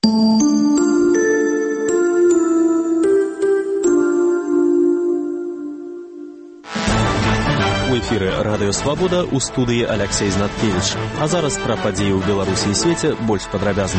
У эфіры радыё «Свабода», у студыі Аляксей Знаткевіч. А зараз пра падзеі ў Беларусі і свеце больш падрабязна.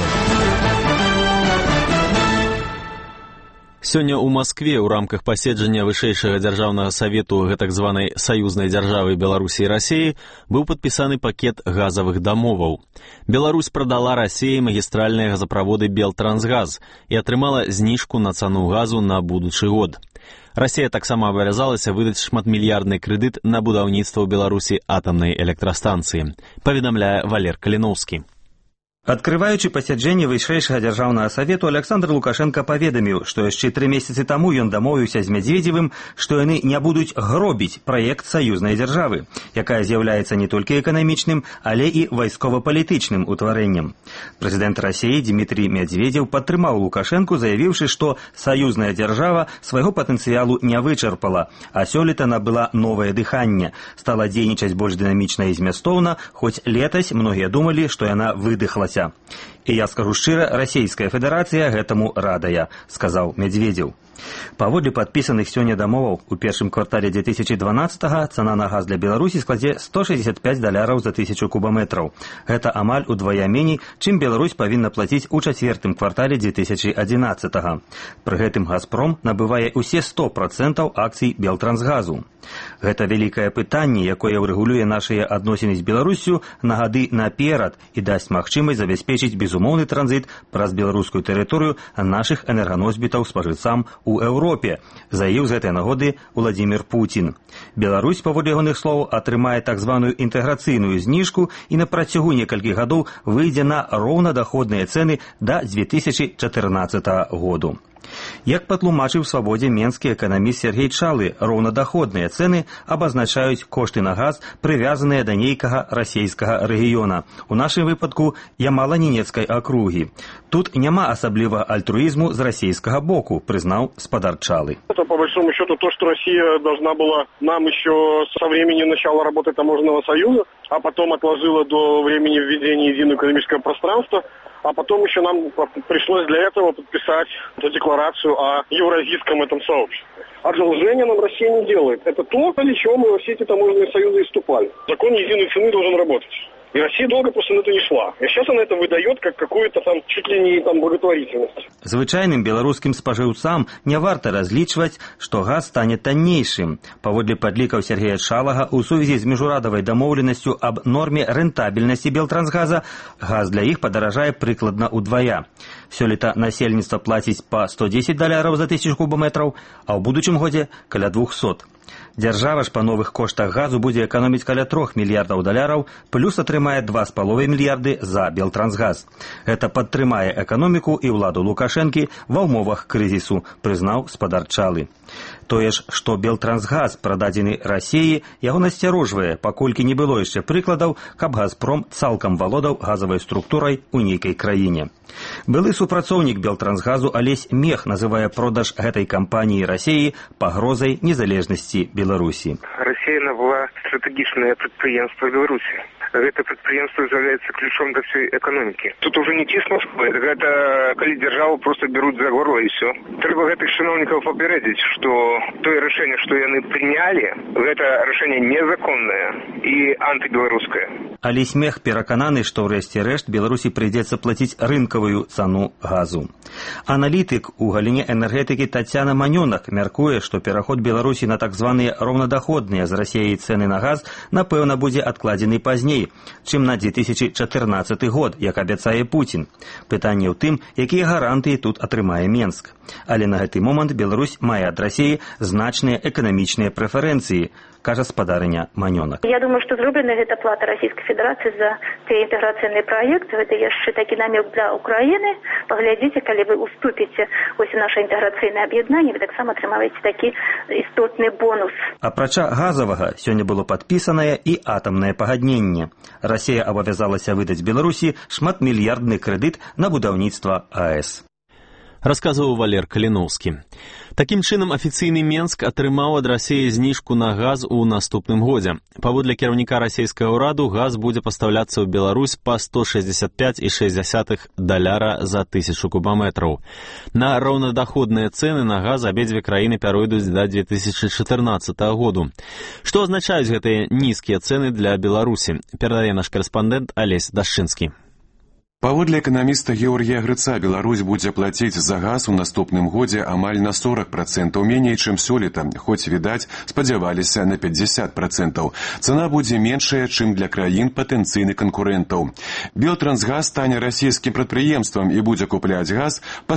Сёння ў Маскве ў рамках паседжання Вышэйшага дзяржаўнага савету гэтак званай саюзнай дзяржавы Беларусі і Расіі быў падпісаны пакет газавых дамоваў. Беларусь прадала Расіі магістральныя газаправоды «Белтрансгаз» і атрымала зніжку на цану газу на будучы год. Расія таксама абавязалася выдаць шматмільярдны крэдыт на будаўніцтва ў Беларусі атамнай электрастанцыі, паведамляе Валер Каліноўскі. Адкрываючы пасяджэнне Вышэйшага дзяржаўнага савету, Александр Лукашенко паведаміў, што яшчэ 3 месяцы таму ён дамовіўся з Медведзевым, што яны не будуць гробіць праект саюзнай дзяржавы, якая з'яўляецца не толькі эканамічным, але і вайскова-палітычным утварэннем. Прэзідэнт Расіі Дмітрий Медведзев падтрымаў Лукашенку, заявіўшы, што саюзная дзяржава свайго патэнцыялу не вычарпала, а сёлета набыла новае дыханне, стала дзейнічаць больш дынамічна і змястоўна, хоць летась многія думалі, што яна выдыхлася. І я скажу шчыра, Расійская Федэрацыя гэтаму радая, сказаў Медведзев. Паводле падпісаных сёння дамоваў, у першым квартале 2012-го цана на газ для Беларусі складзе $165 за 1000 кубаметраў. Гэта амаль удвая меней, чым Беларусь павінна плаціць у чацвертым квартале 2011-го. Пры гэтым «Газпром» набывае ўсе 100% акцый «Белтрансгазу». Гэта вялікае пытанне, якое ўрэгулюе нашыя адносіны з Беларусю на гады наперад і дасць магчымасць забяспечыць безумоўны транзіт праз беларускую тэрыторыю нашых энерганосьбітаў спажыўцам у Еўропе, заявіў з гэтай нагоды Владимир Путин. Беларусь, паводле ягоных слоў, атрымае так званую інтэграцыйную зніжку і на працягу некалькіх гадоў выйдзе на роўнадаходныя цэны да 2014 году. Як патлумачыў «Свабодзе» менскі эканаміст Сергей Чалы, роўнадаходныя цэны абазначаюць кошты на газ, прывязаныя да нейкага расійскага рэгіёна. У нашым выпадку Ямала-Ненецкай акругі. Тут няма асаблівага альтруизму з расійскага боку, признал спадар Чалы. Это, по большому счету, то, что Россия должна была нам еще со времени начала работы Таможенного союза, а потом отложила до времени введения единого экономического пространства, а потом еще нам пришлось для этого подписать эту декларацию о евразийском этом сообществе. Одолжение нам Россия не делает. Это то, ради чего мы во все эти таможенные союзы и вступали. Закон единой цены должен работать. И Россия долго просто на это не шла. И сейчас она это выдает как какую-то там чуть ли не там благотворительность. Звычайным беларускім спажыўцам не варта разлічваць, што газ стане таннейшым. Паводле падлікаў Сергея Чалага, у сувязі з міжнароднай дамоўленасцю аб норме рэнтабельнасці Белтрансгаза, газ для іх падаражае прыкладна ўдвая. Сёлета насельніцтва плаціць па $110 за 1000 кубометраў, а ў будучым годзе каля 200. Дзяржава ж па новых коштах газу будзе эканоміць каля $3 мільярдаў, плюс атрымае 2,5 мільярды за Белтрансгаз. Гэта падтрымае эканоміку і ўладу Лукашэнкі ва ўмовах крызісу, прызнаў спадар Чалы. Тое ж, што Белтрансгаз прададзены Расіі, яго насцярожвае, паколькі не было яшчэ прыкладаў, каб «Газпром» цалкам валодаў газавай структурай у нейкай краіне. Былы супрацоўнік Белтрансгазу Алесь Мех называе продаж гэтай кампаніі Расіі пагрозай незалежнасці Беларусі. Расія набыла стратэгічнае прадпрыемства Беларусі. Гэта прадпрыемства з'яўляецца ключом да всей эканомікі. Тут уже не ціск Москвы, гэта калі дзяржаву просто бяруць за горло і все. Трэба гэтых чыноўнікаў папярэдзіць, што тое рашэнне, што яны прынялі, гэта рашэнне незаконнае і антыбеларускае. Алесь Мех перакананы, што ў рэшце рэшт Беларусі прыйдзецца плаціць рынкавую цану газу. Аналітык у галіне энергетыкі Тацяна Манёнак мяркуе, што пераход Беларусі на так званыя роўнадаходныя з Расіяй цэны на газ напэўна будзе адкладзены пазней, чым на 2014 год, як абяцае Путін. Пытанне ў тым, якія гарантыі тут атрымае Менск. Але на гэты момант Беларусь мае ад Расіі значныя эканамічныя прэферэнцыі, кажа спадарыня Манёнак. Я думаю, што зроблена гэта плата Расійскай Федэрацыі за те інтэграцыйны праект. Гэта яшчэ такі намёк для Украіны. Паглядзіце, калі вы уступіце вось у наше інтэграцыйнае аб'яднанне, вы таксама атрымаеце такі істотны бонус. Апрача газавага, сёння было падпісанае і атамнае пагадненне. Расія абавязалася выдаць Беларусі шматмільярдны крэдыт на будаўніцтва АЭС. расказваў Валер Каліноўскі. Такім чынам, афіцыйны Менск атрымаў ад Расіі зніжку на газ у наступным годзе. Паводле кіраўніка расійскага ўраду, газ будзе пастаўляцца ў Беларусь па $165,6 за 1000 кубаметраў. На роўнадаходныя цэны на газ абедзве краіны пяройдуць да 2014 году. Што азначаюць гэтыя нізкія цэны для Беларусі? Перадае наш карэспандэнт Алесь Дашчынскі. Паводле эканаміста Георгія Грыца, Беларусь будзе плаціць за газ у наступным годзе амаль на 40% меней, чым сёлета, хоць, відаць, спадзяваліся на 50%. Цана будзе меншая, чым для краін патэнцыйных канкурэнтаў. Белтрансгаз стане расійскім прадпрыемствам і будзе купляць газ па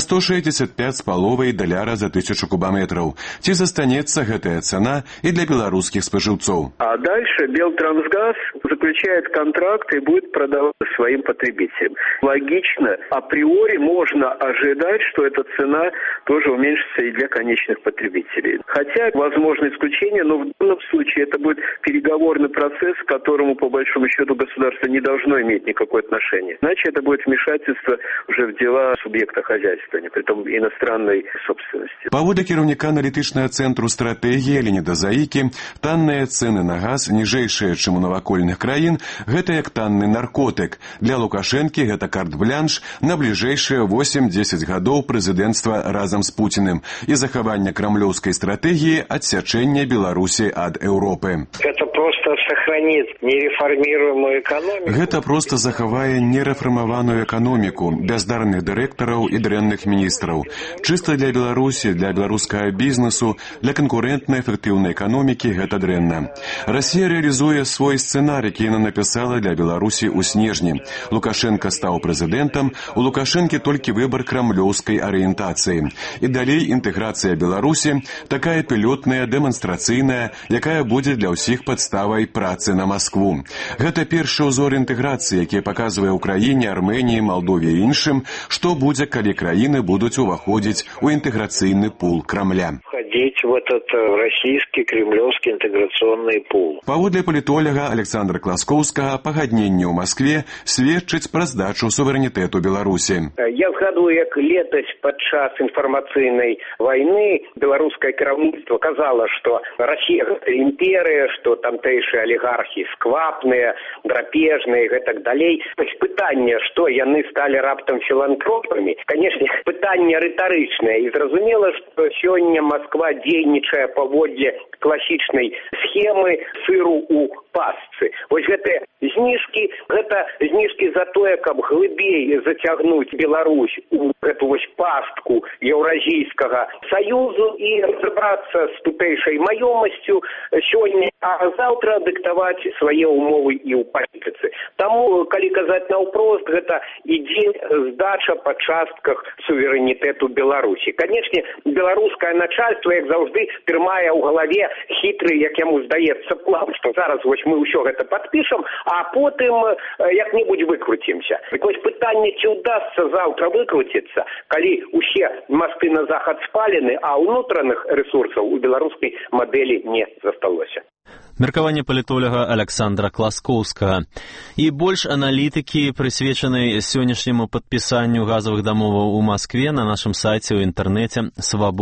$165,5 за 1000 кубаметраў. Ці застанецца гэтая цана і для беларускіх спажыўцоў? А дальше Белтрансгаз заключает контракт и будет продавать своим потребителям. Логично, априори можно ожидать, что эта цена тоже уменьшится и для конечных потребителей. Хотя, возможно исключение, но в данном случае это будет переговорный процесс, к которому, по большому счету, государство не должно иметь никакое отношение. Иначе это будет вмешательство уже в дела субъекта хозяйствования, притом иностранной собственности. Паводле кіраўніка аналітычнага цэнтру стратэгіі Леоніда Заікі, танныя цэны на газ, ніжэйшыя, чым у навакольных краін, гэта як танны наркотык. Для Лукашэнкі гэта карт-блянш на бліжэйшыя 8-10 гадоў прэзідэнцтва разам з Пуціным і захавання крамлёўскай стратэгіі адсячэння Беларусі ад Еўропы. Это просто сохранит нереформируемую экономику. Гэта проста захавае нерэфармаваную эканоміку, бяздарных дырэктараў і дрэнных міністраў. Чыста для Беларусі, для беларускага бізнесу, для канкурэнтнай эфектыўнай эканомікі гэта дрэнна. Расія рэалізуе свой сцэнарый, які яна напісала для Беларусі ў снежні. Лукашенко стаў прэзідэнтам, у Лукашэнкі толькі выбар крамлёўскай арыентацыі. І далей інтэграцыя Беларусі, такая пілотная, дэманстрацыйная, якая будзе для ўсіх падставай працы на Маскву. Гэта першы ўзор інтэграцыі, які паказвае Украіне, Арменіі, Малдове і іншым, што будзе, калі краіны будуць уваходзіць у інтэграцыйны пул Крамля. Входить в этот российский кремлевский интеграционный пул. Паводле палітолага Александра Класкоўскага, пагадненне ў Маскве сведчыць пра здачу суверэнітэту Беларусі. Я згадую, як летась падчас інфармацыйнай вайны беларускае кіраўніцтва казала, што Расія гэта імперыя, што тамтэйшыя алігархі сквапныя, драпежныя і гэтак далей. Пытанне, што яны сталі раптам філантропамі, канешне, пытанне рытарычнае. І зразумела, што сёння Москва дзейнічае паводле класічнай схемы сыру ў пастцы. Вось гэтыя зніжкі, гэта зніжкі за тое, каб глыбей зацягнуць Беларусь у гэту вось пастку Еўразійскага саюзу і разабрацца з тутэйшай маёмасцю сёння, а заўтра дыктаваць свае ўмовы і ў палітыцы. Таму, калі казаць наўпрост, гэта ідзе здача па частках суверэнітэту Беларусі. Канечне, беларускае начальство, як заўжды, трымае ў галаве хітры, як яму здаецца, план, што зараз вось мы ўсё гэта падпішам, а потым як-небудзь выкруцімся. Так вось пытанне, ці ўдасца заўтра выкруціцца, калі усе масты на захад спалены, а ўнутраных рэсурсаў у беларускай мадэлі не засталося. Меркаванне палітолага Александра Класкоўскага. І больш аналітыкі, прысвечанай сённяшняму падпісанню газавых дамоваў у Маскве на нашым сайце ў інтэрнэце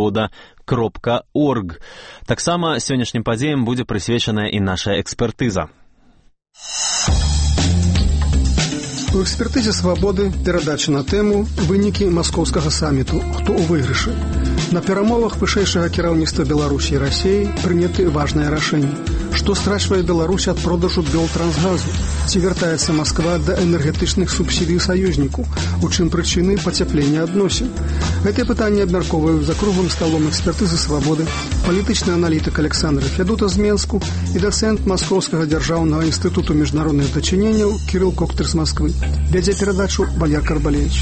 свабода.орг. Таксама сённяшнім падзеям будзе прысвечаная і наша экспертыза. У экспертызе «Свабоды» перадача на тэму «Вынікі маскоўскага саміту. Хто ў выйгрышы?». На перамовах вышэйшага кіраўніцтва Беларусі і Расіі прыняты важныя рашэнні. Што страчвае Беларусь ад продажу Белтрансгазу? Ці вяртаецца Масква да энергетычных субсідый саюзніку? У чым прычыны пацяплення адносін? Гэтыя пытанні абмяркоўваюць за круглым сталом экспертызы «Свабоды» палітычны аналітык Александр Фядута з Менску і дацэнт Маскоўскага дзяржаўнага інстытуту міжнародных дачыненняў Кірыл Коктыр з Масквы. Вядзе перадачу Валер Карбалевич.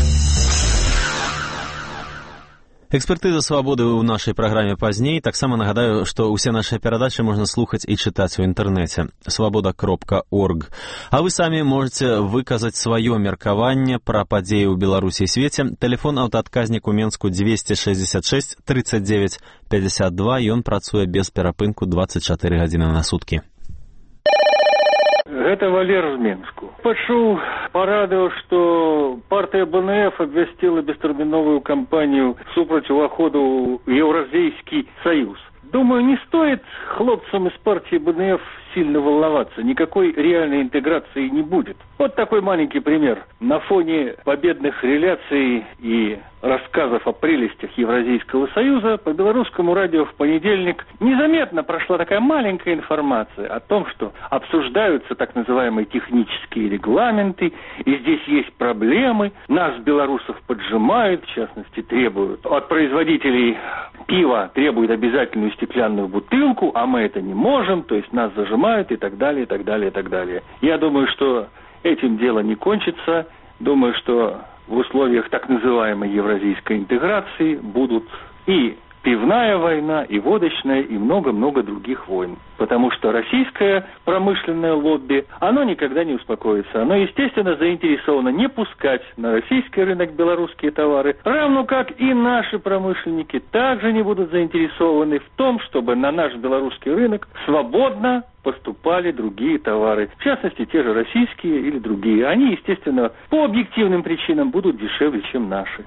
Экспертыза «Свабоды» ў нашай праграме пазней. Таксама нагадаю, што ўсе нашы перадачы можна слухаць і чытаць у інтэрнэце свабода.орг. А вы самі можаце выказаць сваё меркаванне пра падзеі ў Беларусі і свеце. Тэлефон аўтаадказнік у Менску 266 39 52. Ён працуе без перапынку 24 гадзіны на суткі. Гэта Валер з Менску. Пачуў па радыё, што партыя БНФ абвясціла бестэрміновую кампанію супраць уваходу ў Еўразійскі саюз. Думаю, не стоит хлопцам из партии БНФ сильно волноваться. Никакой реальной интеграции не будет. Вот такой маленький пример. На фоне победных реляций и рассказов о прелестях Евразийского союза по белорусскому радио в понедельник незаметно прошла такая маленькая информация о том, что обсуждаются так называемые технические регламенты, и здесь есть проблемы. Нас, белорусов, поджимают, в частности, требуют от производителей пива, требуют обязательную стеклянную бутылку, а мы это не можем, то есть нас зажимают и так далее, и так далее, и так далее. Я думаю, что этим дело не кончится. Думаю, что в условиях так называемой евразийской интеграции будут и пивная война, и водочная, и много-много других войн. Потому что российское промышленное лобби, оно никогда не успокоится. Оно, естественно, заинтересовано не пускать на российский рынок белорусские товары, равно как и наши промышленники также не будут заинтересованы в том, чтобы на наш белорусский рынок свободно поступали другие товары. В частности, те же российские или другие. Они, естественно, по объективным причинам будут дешевле, чем наши.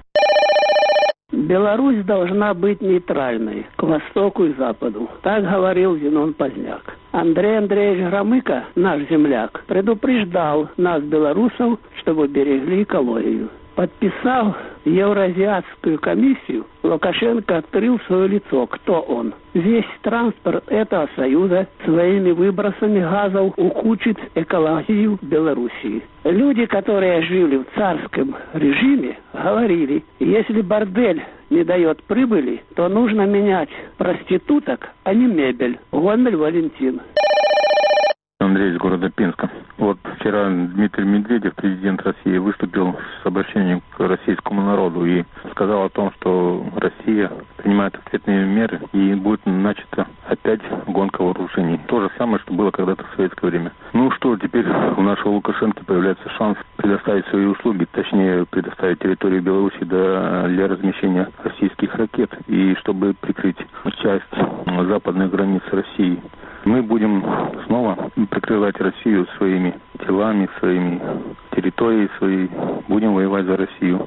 Беларусь должна быть нейтральной к востоку и западу. Так говорил Зенон Поздняк. Андрей Андреевич Громыко, наш земляк, предупреждал нас, белорусов, чтобы берегли экологию. Подписав Евразиатскую комиссию, Лукашенко открыл свое лицо. Кто он? Весь транспорт этого союза своими выбросами газов ухудшит экологию Белоруссии. Люди, которые жили в царском режиме, говорили, если бордель не дает прибыли, то нужно менять проституток, а не мебель. Гомель Валентин. Андрей из города Пенска. Вот вчера Дмитрий Медведев, президент России, выступил с обращением к российскому народу и сказал о том, что Россия принимает ответные меры и будет начата опять гонка вооружений. То же самое, что было когда-то в советское время. Ну что, теперь у нашего Лукашенко появляется шанс предоставить свои услуги, точнее предоставить территорию Беларуси для размещения российских ракет и чтобы прикрыть часть западных границ России. Мы будем снова прикрывать Россию своими телами, своими территорией, своей. Будем воевать за Россию.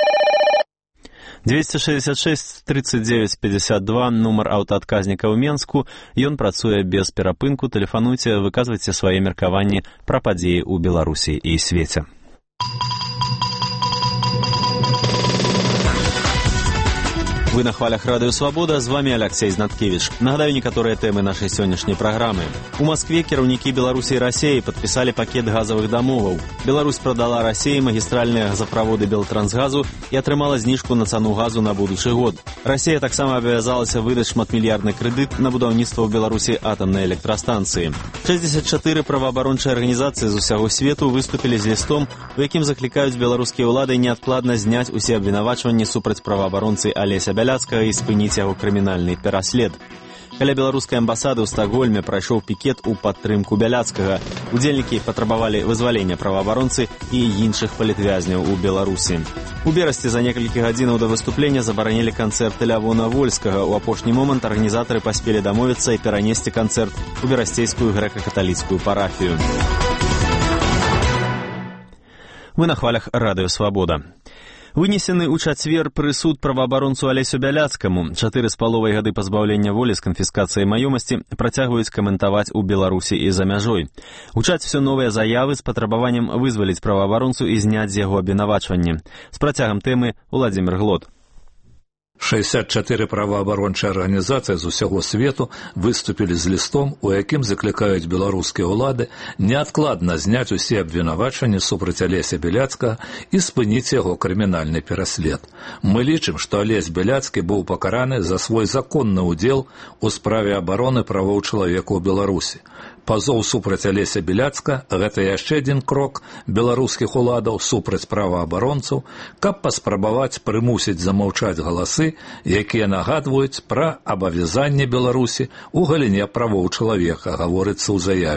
266 39 52, нумар аўтаадказніка ў Менску. Ён працуе без перапынку. Тэлефануйце, выказвайце свае меркаванні пра падзеі ў Беларусі і свеце. Вы на хвалях Радыё Свабода, з вами Алексей Знаткевич. Нагадаю некаторыя тэмы нашай сённяшняй праграмы. У Маскве кіраўнікі Беларусі і Расіі падпісалі пакет газавых дамоваў. Беларусь прадала Расіі магістральныя газаправоды Белтрансгазу і атрымала зніжку на цану газу на будучы год. Расія таксама абавязалася выдаць шматмільярдны крэдыт на будаўніцтва ў Беларусі атамнай электрастанцыі. 64 праваабарончыя арганізацыі з усяго свету выступілі з лістом, у якім заклікаюць беларускія ўлады неадкладна зняць усе абвінавачванні супраць праваабаронцы Алеся Бяляцкага і спыніць яго крымінальны пераслед. Каля беларускай амбасады ў Стакгольме прайшоў пікет у падтрымку Бяляцкага. Удзельнікі патрабавалі вызвалення праваабаронцы і іншых палітвязняў у Беларусі. У Берасці за некалькі гадзінаў да выступлення забаранілі канцэрт Лявона Вольскага. У апошні момант арганізатары паспелі дамовіцца і перанесці канцэрт у берасцейскую грэка-каталіцкую парафію. Вы на хвалях Радыё Свабода. Вынесены ў чацвер прысуд праваабаронцу Алесю Бяляцкаму. 4,5 гады пазбаўлення волі з канфіскацыяй маёмасці працягваюць каментаваць у Беларусі і за мяжой. Гучаць усё новыя заявы з патрабаваннем вызваліць праваабаронцу і зняць з яго абвінавачванні. З працягам тэмы Уладзімір Глот. 64 праваабарончыя арганізацыі з усяго свету выступілі з лістом, у якім заклікаюць беларускія ўлады неадкладна зняць усе абвінавачванні супраць Алеся Бяляцкага і спыніць яго крымінальны пераслед. Мы лічым, што Алесь Бяляцкі быў пакараны за свой законны ўдзел у справе абароны правоў чалавека ў Беларусі. Пазоў супраць Алеся Бяляцка – гэта яшчэ адзін крок беларускіх уладаў супраць праваабаронцаў, каб паспрабаваць прымусіць замаўчаць галасы, якія нагадваюць пра абавязанне Беларусі ў галіне правоў чалавека, гаворыцца ў заяве.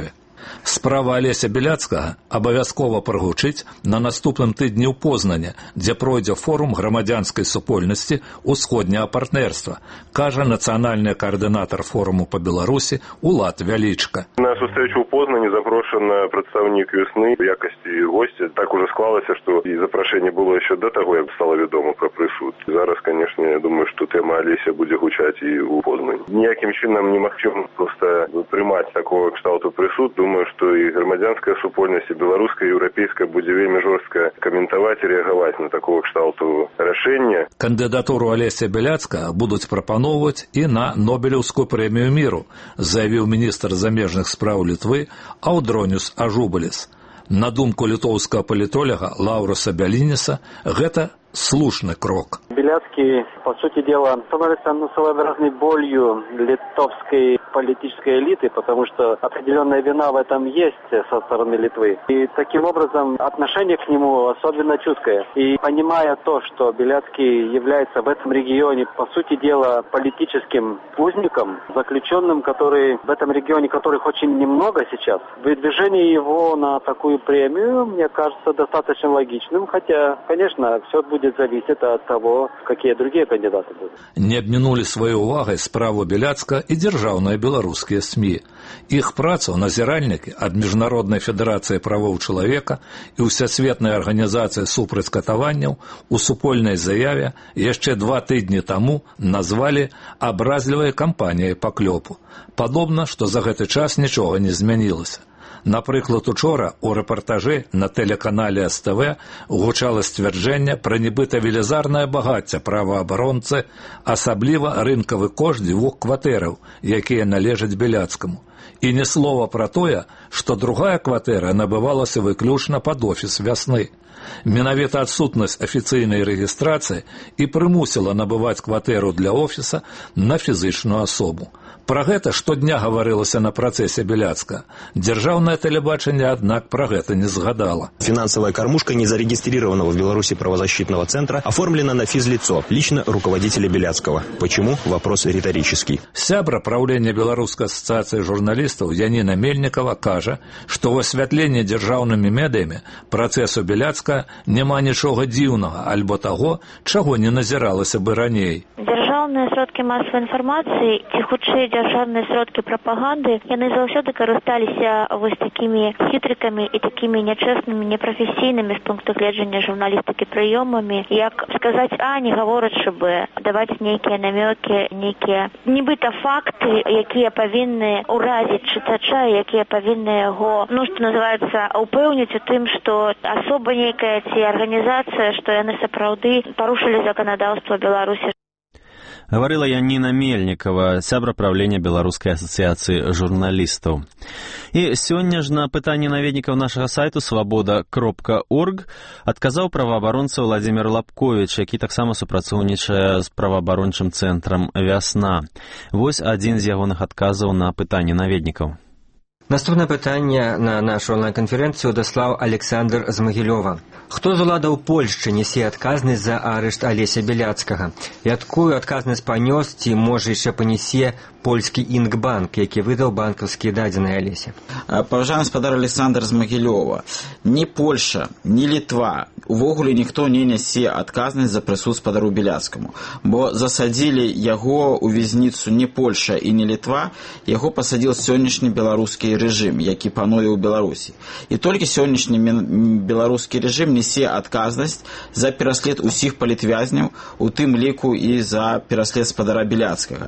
Справа Алеся Беляцкага абавязкова прагучыць на наступным тыдні ў Познані, дзе пройдзе форум грамадзянскай супольнасці ўсходняга партнерства, кажа нацыянальны каардынатар форуму па Беларусі Улад Вялічка. На сустрэчу ў Познані запрошаны прадстаўнік «Весны» в якасці госця. Так уже склалася, што і запрашэнне было яшчэ да таго, як стала вядома пра прысуд. Зараз, конечно, я думаю, што тэма Алеся будзе гучаць і ў Познані. Ніякім чынам немагчыма проста прымаць такого кшталту прысуд. Думаю, што і грамадзянская супольнасць, і беларуская, і еўрапейская будзе вельмі жорстка каментаваць і рэагаваць на такого кшталту рашэння. Кандыдатуру Алеся Беляцкага будуць прапаноўваць і на Нобелеўскую прэмію міру, заявіў міністр замежных спраў Літвы Аўдроніус Ажубаліс. На думку літоўскага палітолага Лаўраса Бялініса, гэта слушный крок. Беляцкий, по сути дела, становится своеобразной болью литовской политической элиты, потому что определенная вина в этом есть со стороны Литвы. И таким образом отношение к нему особенно чуткое. И понимая то, что Беляцкий является в этом регионе, по сути дела, политическим узником, заключенным, который в этом регионе, которых очень немного сейчас, выдвижение его на такую премию, мне кажется, достаточно логичным, хотя, конечно, все будет зависит от того, какие другие кандидаты будут. Не абмінулі сваёй увагай справу Беляцкага і дзяржаўныя беларускія СМІ. Іх працу назіральнікі ад Міжнароднай федэрацыі правоў чалавека і Усесветнай арганізацыі супраць катаванняў у супольнай заяве яшчэ 2 тыдні таму назвалі абразлівай кампаніяй паклёпу. Падобна, што за гэты час нічога не змянілася. Напрыклад, учора у рэпартажы на тэлеканале СТВ гучала сцвярджэнне пра нібыта велізарнае багацце праваабаронцы, асабліва рынкавы кошт 2 кватэраў, якія належаць Беляцкаму. І ні слова пра тое, што другая кватэра набывалася выключна пад офіс «Вясны». Менавіта адсутнасць афіцыйнай рэгістрацыі і прымусіла набываць кватэру для офіса на фізычную асобу. Пра гэта штодня гаварылася на працэсе Беляцкага. Дзяржаўнае тэлебачанне, аднак, пра гэта не згадала. Финансовая кормушка незарегистрированного в Беларуси правозащитного центра оформлена на физлицо, лично руководителя Беляцкого. Почему? Вопрос риторический. Сябра правлення Беларускай асацыяцыі журналістаў Яніна Мельнікова кажа, што ў асвятленні дзяржаўнымі медыямі працэсу Беляцкага няма нічога дзіўнага альбо таго, чаго не назіралася бы раней. Дзяржаўныя сродкі масавай інфармацыі ці хутчэй дзяржаўныя сродкі прапаганды, яны заўсёды карысталіся вось такімі хітрыкамі і такімі нячэснымі, непрафесійнымі з пункту гледжання журналістыкі прыёмамі, як сказаць А, не гаворачы Б, даваць нейкія намёкі, нейкія нібыта факты, якія павінны ўразіць чытача, якія павінны яго, што называецца, упэўніць у тым, што асоба нейкая ці арганізацыя, што яны сапраўды парушылі заканадаўства Беларусі. Гаварыла Яніна Мельнікова, сябра правлення Беларускай асацыяцыі журналістаў. І сёння ж на пытанне наведнікаў нашага сайту свабода.орг адказаў праваабаронца Владзімір Лапковіч, які таксама супрацоўнічае з праваабарончым цэнтрам «Вясна». Вось адзін з ягоных адказаў на пытанне наведнікаў. Наступне пытанне на нашу онлайн-канферэнцыю даслаў Александр з Магілёва. Хто з уладаў Польшчы несе адказнасць за арышт Алеся Беляцкага? Якую адказнасць панёс ці, можа, яшчэ панесе польскі Інкбанк, які выдаў банкаўскія дадзеныя Алесе? Паважаны гаспадар Александр з Магілёва, ні Польша, ні Літва, увогуле ніхто не нясе адказнасць за прысуд спадару Беляцкаму, бо засадзілі яго ў вязніцу не Польша і не Літва, яго пасадзіў сённяшні беларускі рэжым, які пануе ў Беларусі. І толькі сённяшні беларускі рэжым несе адказнасць за пераслед усіх палітвязняў, у тым ліку і за пераслед спадара Беляцкага.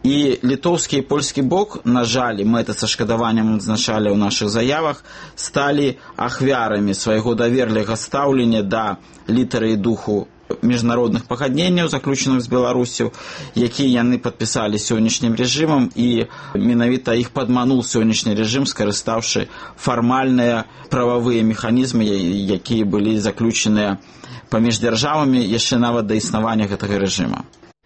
І літоўскі і польскі бок, на жаль, мы это са шкадаваннем адзначалі ў нашых заявах, сталі ахвярамі свайго даверлага стаўлення да літары і духу міжнародных пагадненняў, заключаных з Беларусю, якія яны падпісалі сённяшнім рэжымам, і менавіта іх падмануў сённяшні рэжым, скарыстаўшы фармальныя прававыя механізмы, якія былі заключаныя паміж дзяржавамі яшчэ нават да існавання гэтага рэжыма.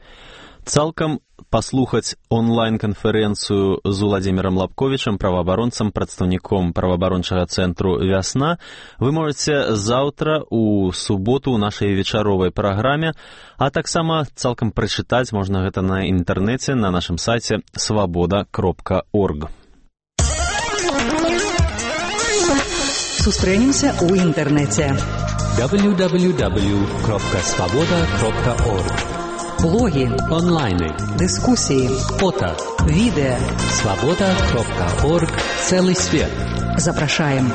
Цалкам паслухаць онлайн-канферэнцыю з Владзімірам Лапковічам, праваабаронцам, прадстаўніком праваабарончага цэнтру «Вясна» вы можаце заўтра у суботу ў нашай вечаровай праграме, а таксама цалкам прачытаць можна гэта на інтэрнэце на нашым сайце свабода.орг. Сустрэнемся ў інтэрнэце. www.svoboda.org. Блогі, онлайны, дыскусіі, фото, відэа. svoboda.org. Целый свет. Запрашаем.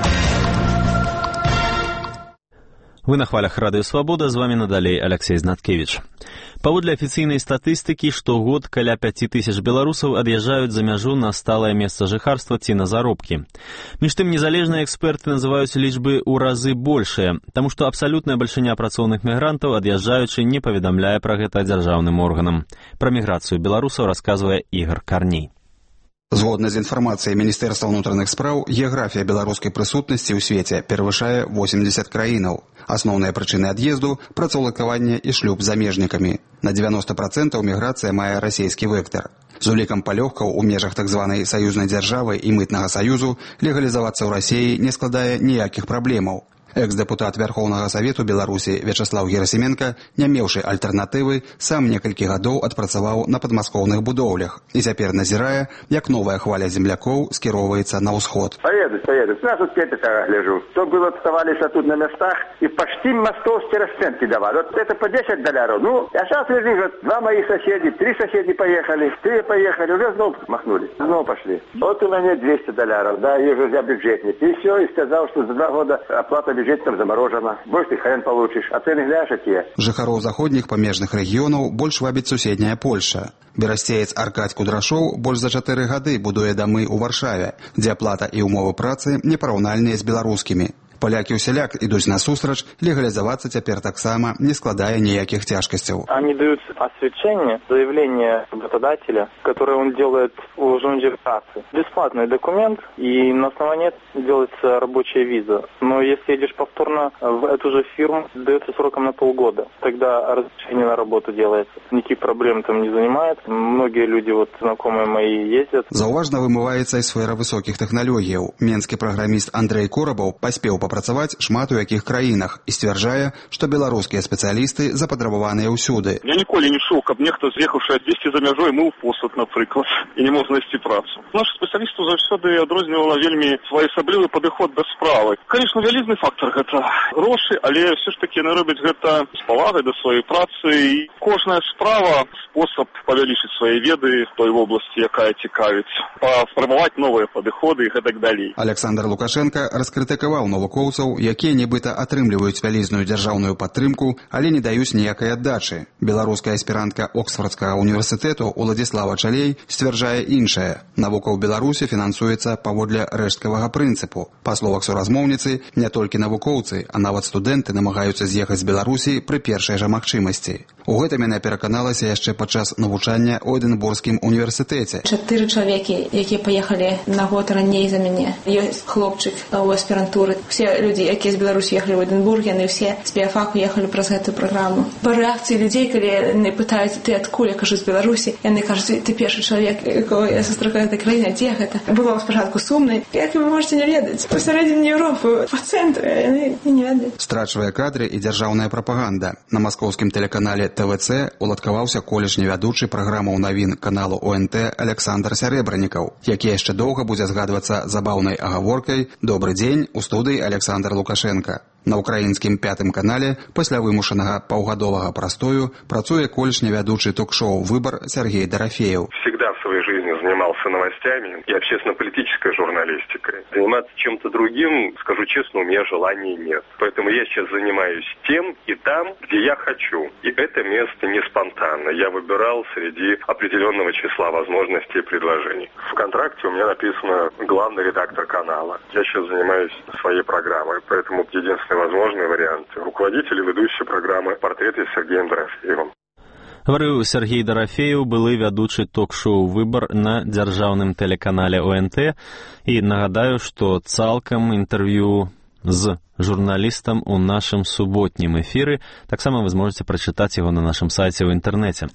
Вы на хвалях Радыё Свабода, з вами надалей Алексей Знаткевич. Паводле афіцыйнай статыстыкі, штогод каля 5000 беларусаў ад'язджаюць за мяжу на сталае месца жыхарства ці на заробкі. Між тым, незалежныя эксперты называюць лічбы ў разы большыя, таму што абсалютная бальшыня працоўных мігрантаў, ад'язджаючы, не паведамляе пра гэта дзяржаўным органам. Пра міграцыю беларусаў расказвае Ігор Карней. Згодна з інфармацыяй Міністэрства ўнутраных спраў, геаграфія беларускай прысутнасці ў свеце перавышае 80 краінаў. Асноўныя прычыны ад'езду – працаўлакаванне і шлюб з замежнікамі. На 90% міграцыя мае расійскі вектар. З улікам палёгкаў у межах так званай саюзнай дзяржавы і мытнага саюзу легалізавацца ў Расіі не складае ніякіх праблемаў. Экс-дэпутат Вярхоўнага Савету Беларусі Вячаслаў Герасіменка, не меўшы альтэрнатывы, сам некалькі гадоў адпрацаваў на падмаскоўных будоўлях і цяпер назірае, як новая хваля землякоў скіроўваецца на ўсход. Поедут. Я тут петыка гляжу. То было оставались тут на местах и почти мостовские расценки давали. Вот это по $10. Ну, а сейчас лежит, два моих соседи, 3 соседи поехали, 3 поехали, уже снова махнули, снова пошли. Вот у меня $200, да, я же бюджетник. И все, и сказал, что за 2 года оплата бюджетом заморожена. Больше ты хрен получишь, а ты не гляжешь, какие. Жыхароў заходніх памежных рэгіёнаў больш вабіць суседняя Польша. Берасцеец Аркадь Кудрашоў больш за 4 гады будуе дамы ў Варшаве, дзе аплата і ўмовы працы непараўнальныя з беларускімі. Поляки усяляк идут насустрач, легализоваться теперь так само не складая никаких тяжкостей. Они дают освещение, заявление работодателя, которое он делает уже в працы. Бесплатный документ, и на основании этого делается рабочая виза. Но если едешь повторно в эту же фирму, дается сроком на полгода. Тогда разрешение на работу делается. Никаких проблем там не занимает. Многие люди, вот знакомые мои, ездят. Зауважно вымывается из сферы высоких технологий. Менский программист Андрей Коробов поспел попрацаваць шмат у якіх краінах і сцвярджае, што беларускія спецыялісты запатрабаваныя ўсюды. Я ніколі не чуў, каб нехта, з'ехаўшы ад 200 за мяжой, мыў посуд, напрыклад, і не мог знайсці працу. Наша спецыялісту заўсёды адрознівала вельмі своеасаблівы падыход да справы. Канешне, вялізны фактор гэта грошы, але ўсё ж такі яны робяць гэта з павагай да сваёй працы. І кожная справа спосаб павялічыць свае веды в той вобласці, якая цікавіць, паспрабаваць новыя падыходы і гэтак далей. Александр Лукашенко раскрытыкаваў навукоўцаў, якія нібыта атрымліваюць вялізную дзяржаўную падтрымку, але не даюць ніякай аддачы. Беларуская аспірантка Оксфордскага універсітэту Уладзіслава Чалей сцвярджае іншае. Навука ў Беларусі фінансуецца паводле рэшткавага прынцыпу. Па словах суразмоўніцы, не толькі навукоўцы, а нават студэнты намагаюцца з'ехаць з Беларусі пры першай жа магчымасці. У гэтым яна пераканалася яшчэ падчас навучання ў Эдынбургскім універсітэце. 4 чалавекі, якія паехалі на год раней за мяне. Ёсць хлопчык у аспірантуры. Все люди, якія з Беларусі ехалі ў Эдынбург, яны все з біяфаку ехалі праз гэтую праграму. Па рэакцыі людзей, калі яны пытаюць, ты адкуль, я кажу, з Беларусі, яны кажуць, ты першы чалавек, якого я сустракаю гэтай краіне, дзе гэта? Было спачатку сумна. Як вы можете не ведаць? Пасярэдзіне Еўропы, па цэнтры, яны не ведаюць. Страчвае кадры і дзяржаўная прапаганда. На маскоўскім тэлеканале ТВЦ уладкаваўся колішні вядучы праграмаў навін каналу ОНТ Александр Сярэбранікаў, які яшчэ доўга будзе згадвацца забаўнай агаворкай «Добры дзень» у студыі Александр Лукашенко. На украінскім 5-м канале пасля вымушанага паўгадовага прастою працуе колішні вядучы ток-шоу «Выбор» Сергей Дорофеев. Всегда в своей жизни занимался новостями и общественно-политической журналистикой. Заниматься чем-то другим, скажу честно, у меня желания нет. Поэтому я сейчас занимаюсь тем и там, где я хочу. И это место не спонтанно. Я выбирал среди определенного числа возможностей и предложений. В контракте у меня написано главный редактор канала. Я сейчас занимаюсь своей программой, поэтому единственный возможный вариант – руководитель и ведущий программы «Портреты» с Сергеем Дорофеевым. Гаварыў Сергей Дорофеев, былы вядучы ток-шоу «Выбор» на дзяржаўным тэлеканале ОНТ. І нагадаю, што цалкам інтэрв'ю з журналістам у нашым суботнім эфіры. Таксама вы зможаце прачытаць яго на нашым сайце ў інтэрнэце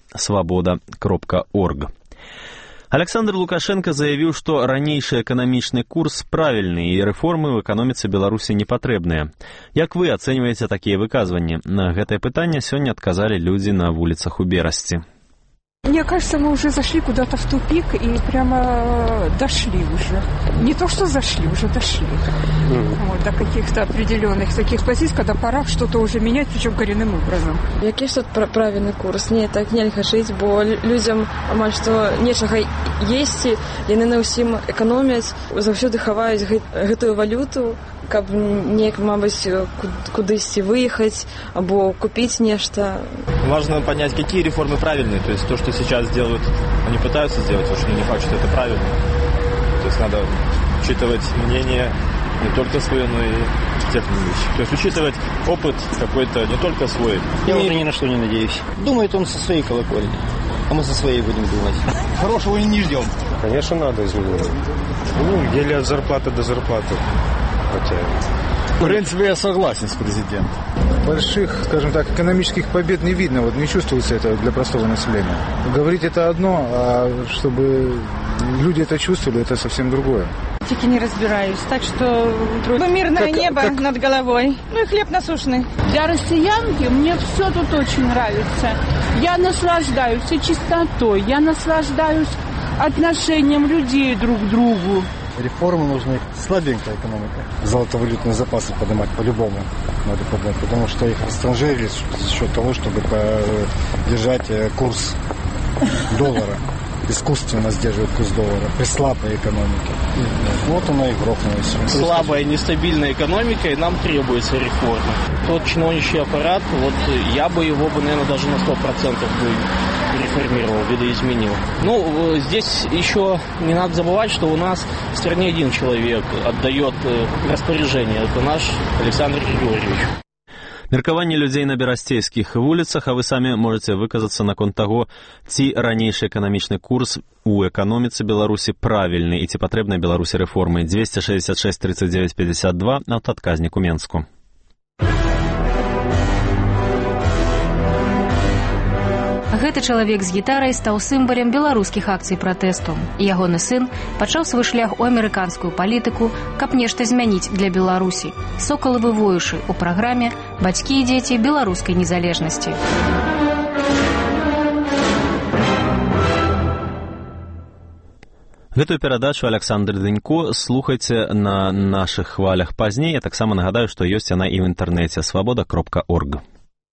svoboda.org. Александр Лукашенко заявіў, што ранейшы эканамічны курс правільны і рэформы ў эканоміцы Беларусі не патрэбныя. Як вы ацэньваеце такія выказванні? На гэтае пытанне сёння адказалі людзі на вуліцах у Берасці. Мне кажется, мы уже зашли куда-то в тупик и прямо дошли уже. Не то, что зашли, уже дошли. Вот, до каких-то определенных таких позиций, когда пора что-то уже менять, причем коренным образом. Який ж тут правильний курс? Ні, так нельга жити, бо людям амаль што нечага есці, яны на ўсім эканомяць, заўсёды хаваюць гэтую валюту, каб неяк, мабыць, кудысьці выехаць або купіць нешта. Важно понять, какие реформы правильные. То есть то, что сейчас делают, они пытаются сделать, потому что не факт, что это правильно. То есть надо учитывать мнение не только свое, но и тех вещей. То есть учитывать опыт какой-то, не только свой. Я уже ни на что не надеюсь. Думает он со своей колокольни, а мы со своей будем думать. Хорошего не ждем. Конечно, надо изменить. Еле от зарплаты до зарплаты. Хотя... В принципе, я согласен с президентом. Больших, скажем так, экономических побед не видно, вот не чувствуется это для простого населения. Говорить это одно, а чтобы люди это чувствовали, это совсем другое. Тільки не разбираюсь, так что мирное небо над головой, ну и хлеб насущный. Для россиянки мне все тут очень нравится. Я наслаждаюсь и чистотой, я наслаждаюсь отношением людей друг к другу. Реформы нужны. Слабенькая экономика. Золотовалютные запасы поднимать по-любому надо поднимать, потому что их растранжирили за счет того, чтобы держать курс доллара. Искусственно сдерживают курс доллара при слабой экономике. Вот она и грохнулась. Слабая, нестабильная экономика, и нам требуется реформа. Тот чиновничий аппарат, вот я бы его, наверное, даже на 100% реформировал, видоизменил. Ну, здесь еще не надо забывать, что у нас в стране один человек отдает распоряжение. Это наш Александр Григорьевич. Меркаванне людзей на берасцейскіх вуліцах, а вы самі можаце выказацца наконт таго, ці ранейшы эканамічны курс у эканоміцы Беларусі правільны і ці патрэбныя Беларусі рэформы. 266 39 52, аўтаадказнік у Менску. Гэты чалавек з гітарай стаў сімвалам беларускіх акцый пратэсту. Ягоны сын пачаў свой шлях у амерыканскую палітыку, каб нешта змяніць для Беларусі. Сокалавы воюшы ў праграме «Бацькі і дзеці беларускай незалежнасці». Гэтую перадачу Александр Дынько слухайце на нашых хвалях пазней. Я таксама нагадаю, што ёсць яна і ў інтэрнэце свабода.орг.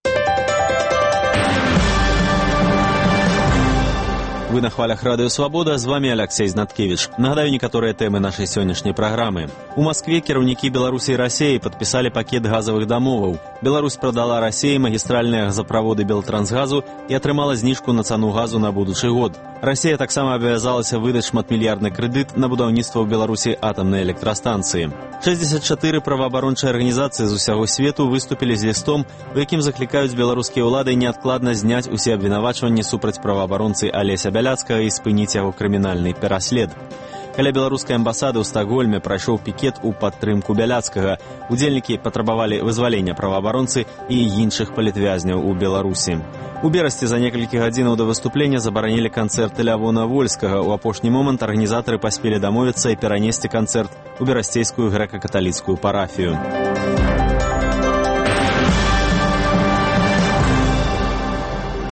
Вы на хвалях Радыё Свабода, з вами Алексей Знаткевич. Нагадаю некаторыя тэмы нашай сённяшняй праграмы. У Маскве кіраўнікі Беларусі і Расіі падпісалі пакет газавых дамоваў. Беларусь прадала Расіі магістральныя газаправоды Белтрансгазу і атрымала зніжку на цану газу на будучы год. Расія таксама абавязалася выдаць шматмільярдны крэдыт на будаўніцтва ў Беларусі атамнай электрастанцыі. 64 праваабарончыя арганізацыі з усяго свету выступілі з лістом, у якім заклікаюць беларускія ўлады неадкладна зняць усе абвінавачванні супраць праваабаронцы Алеся Бяляцкага і спыніць яго крымінальны пераслед. Каля беларускай амбасады ў Стакгольме прайшоў пікет у падтрымку Бяляцкага. Удзельнікі патрабавалі вызвалення праваабаронцы і іншых палітвязняў у Беларусі. У Берасці за некалькі гадзінаў да выступлення забаранілі канцэрты Лявона Вольскага. У апошні момант арганізатары паспелі дамовіцца і перанесці канцэрт у берасцейскую грэка-каталіцкую парафію.